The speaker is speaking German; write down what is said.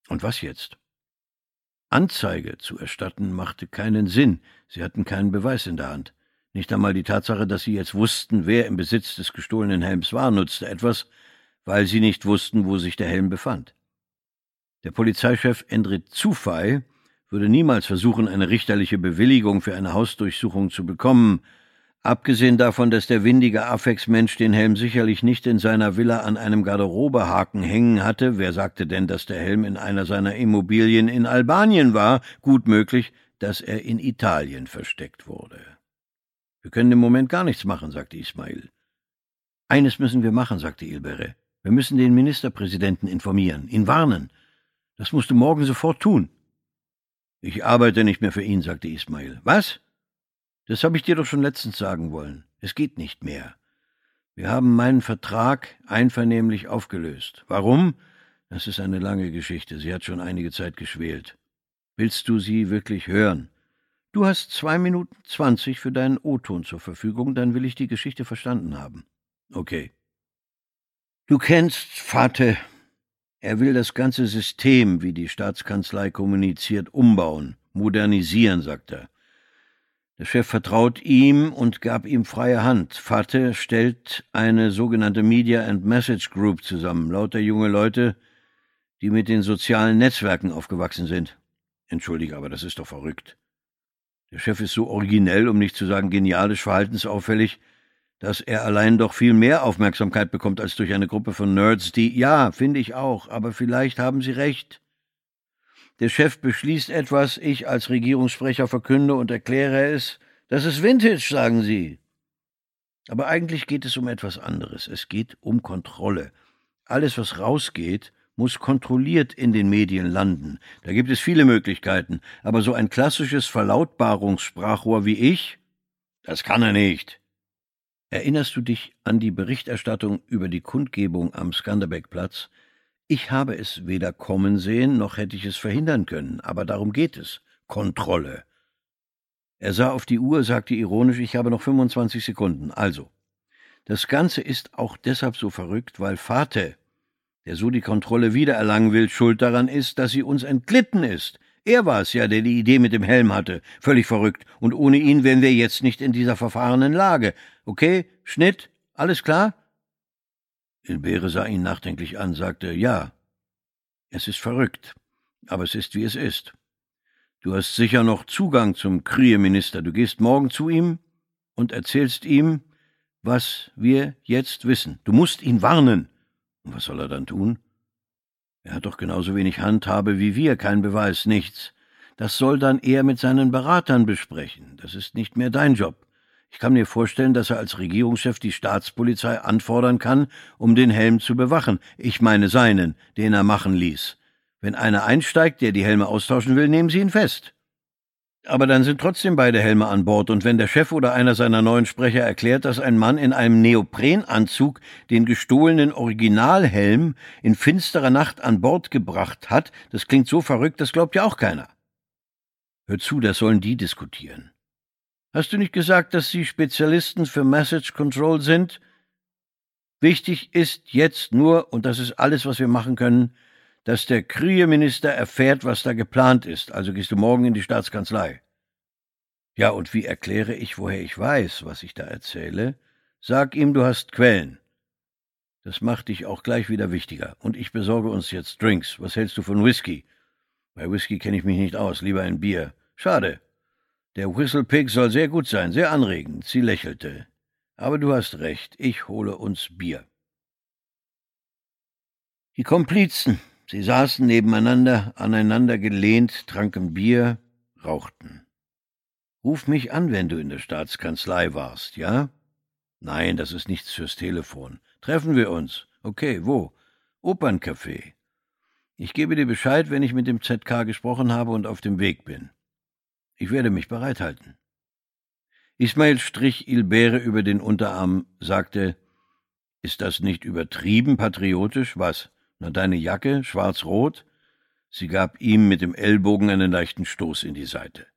Und was jetzt? Anzeige zu erstatten machte keinen Sinn. Sie hatten keinen Beweis in der Hand. Nicht einmal die Tatsache, dass sie jetzt wussten, wer im Besitz des gestohlenen Helms war, nutzte etwas, weil sie nicht wussten, wo sich der Helm befand. Der Polizeichef Endrit Zufay würde niemals versuchen, eine richterliche Bewilligung für eine Hausdurchsuchung zu bekommen, abgesehen davon, dass der windige Afex-Mensch den Helm sicherlich nicht in seiner Villa an einem Garderobehaken hängen hatte. Wer sagte denn, dass der Helm in einer seiner Immobilien in Albanien war? Gut möglich, dass er in Italien versteckt wurde. »Wir können im Moment gar nichts machen«, sagte Ismail. »Eines müssen wir machen«, sagte Ilbere. »Wir müssen den Ministerpräsidenten informieren, ihn warnen. Das musst du morgen sofort tun.« »Ich arbeite nicht mehr für ihn«, sagte Ismail. »Was?« »Das habe ich dir doch schon letztens sagen wollen. Es geht nicht mehr. Wir haben meinen Vertrag einvernehmlich aufgelöst. Warum? Das ist eine lange Geschichte. Sie hat schon einige Zeit geschwelt. Willst du sie wirklich hören? Du hast 2 Minuten 20 für deinen O-Ton zur Verfügung, dann will ich die Geschichte verstanden haben.« »Okay.« »Du kennst Fateh. Er will das ganze System, wie die Staatskanzlei kommuniziert, umbauen, modernisieren«, sagt er. Der Chef vertraut ihm und gab ihm freie Hand. Fateh stellt eine sogenannte Media and Message Group zusammen, lauter junge Leute, die mit den sozialen Netzwerken aufgewachsen sind. Entschuldige, aber das ist doch verrückt. Der Chef ist so originell, um nicht zu sagen genialisch verhaltensauffällig, dass er allein doch viel mehr Aufmerksamkeit bekommt als durch eine Gruppe von Nerds, die, ja, finde ich auch, aber vielleicht haben Sie recht. Der Chef beschließt etwas, ich als Regierungssprecher verkünde und erkläre es. Das ist Vintage, sagen Sie. Aber eigentlich geht es um etwas anderes. Es geht um Kontrolle. Alles, was rausgeht, muss kontrolliert in den Medien landen. Da gibt es viele Möglichkeiten, aber so ein klassisches Verlautbarungssprachrohr wie ich, das kann er nicht. Erinnerst du dich an die Berichterstattung über die Kundgebung am Skanderbegplatz? Ich habe es weder kommen sehen, noch hätte ich es verhindern können, aber darum geht es. Kontrolle. Er sah auf die Uhr, sagte ironisch, ich habe noch 25 Sekunden. Also, das Ganze ist auch deshalb so verrückt, weil Fateh, der so die Kontrolle wiedererlangen will, schuld daran ist, dass sie uns entglitten ist. Er war es ja, der die Idee mit dem Helm hatte. Völlig verrückt. Und ohne ihn wären wir jetzt nicht in dieser verfahrenen Lage. Okay, Schnitt, alles klar? Ilbere sah ihn nachdenklich an, sagte, ja, es ist verrückt, aber es ist, wie es ist. Du hast sicher noch Zugang zum Kriegerminister. Du gehst morgen zu ihm und erzählst ihm, was wir jetzt wissen. Du musst ihn warnen. Und was soll er dann tun? Er hat doch genauso wenig Handhabe wie wir, kein Beweis, nichts. Das soll dann er mit seinen Beratern besprechen. Das ist nicht mehr dein Job. Ich kann mir vorstellen, dass er als Regierungschef die Staatspolizei anfordern kann, um den Helm zu bewachen. Ich meine seinen, den er machen ließ. Wenn einer einsteigt, der die Helme austauschen will, nehmen sie ihn fest. Aber dann sind trotzdem beide Helme an Bord, und wenn der Chef oder einer seiner neuen Sprecher erklärt, dass ein Mann in einem Neoprenanzug den gestohlenen Originalhelm in finsterer Nacht an Bord gebracht hat, das klingt so verrückt, das glaubt ja auch keiner. Hör zu, das sollen die diskutieren. Hast du nicht gesagt, dass sie Spezialisten für Message Control sind? Wichtig ist jetzt nur, und das ist alles, was wir machen können, dass der Kriegerminister erfährt, was da geplant ist. Also gehst du morgen in die Staatskanzlei. Ja, und wie erkläre ich, woher ich weiß, was ich da erzähle? Sag ihm, du hast Quellen. Das macht dich auch gleich wieder wichtiger. Und ich besorge uns jetzt Drinks. Was hältst du von Whisky? Bei Whisky kenne ich mich nicht aus, lieber ein Bier. Schade. Der Whistle Pig soll sehr gut sein, sehr anregend. Sie lächelte. Aber du hast recht, ich hole uns Bier. Die Komplizen. Sie saßen nebeneinander, aneinander gelehnt, tranken Bier, rauchten. »Ruf mich an, wenn du in der Staatskanzlei warst, ja?« »Nein, das ist nichts fürs Telefon. Treffen wir uns. Okay, wo?« »Operncafé. Ich gebe dir Bescheid, wenn ich mit dem ZK gesprochen habe und auf dem Weg bin. Ich werde mich bereithalten.« Ismail strich Ilbere über den Unterarm, sagte, »Ist das nicht übertrieben patriotisch? Was? Na, deine Jacke, schwarz-rot?« Sie gab ihm mit dem Ellbogen einen leichten Stoß in die Seite.